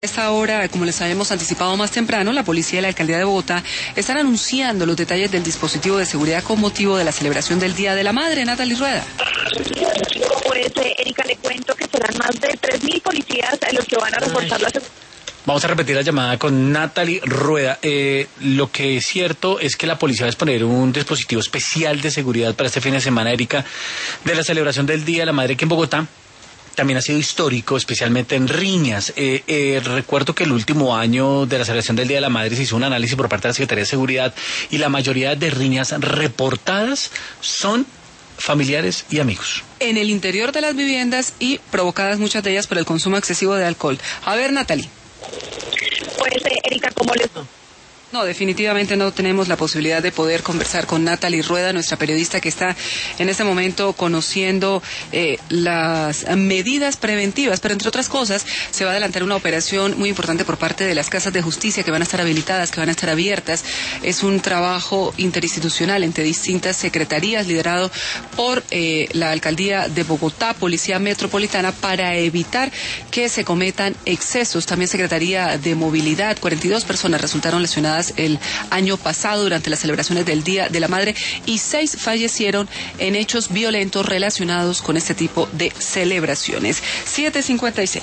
Esta hora, como les habíamos anticipado más temprano, la policía y la alcaldía de Bogotá están anunciando los detalles del dispositivo de seguridad con motivo de la celebración del Día de la Madre. Natalie Rueda. Pues, Erika, le cuento que serán más de 3.000 policías los que van a reforzar la seguridad. Vamos a repetir la llamada con Natalie Rueda. Lo que es cierto es que la policía va a exponer un dispositivo especial de seguridad para este fin de semana, Erika, de la celebración del Día de la Madre aquí en Bogotá. También ha sido histórico, especialmente en riñas. Recuerdo que el último año de la celebración del Día de la Madre se hizo un análisis por parte de la Secretaría de Seguridad y la mayoría de riñas reportadas son familiares y amigos. En el interior de las viviendas y provocadas muchas de ellas por el consumo excesivo de alcohol. A ver, Natalie. Pues, Erika, ¿cómo les... No, definitivamente no tenemos la posibilidad de poder conversar con Natalie Rueda, nuestra periodista que está en este momento conociendo las medidas preventivas, pero entre otras cosas se va a adelantar una operación muy importante por parte de las casas de justicia que van a estar habilitadas, que van a estar abiertas. Es un trabajo interinstitucional entre distintas secretarías liderado por la alcaldía de Bogotá, Policía Metropolitana, para evitar que se cometan excesos. También Secretaría de Movilidad. 42 personas resultaron lesionadas el año pasado durante las celebraciones del Día de la Madre y 6 fallecieron en hechos violentos relacionados con este tipo de celebraciones. 7:56.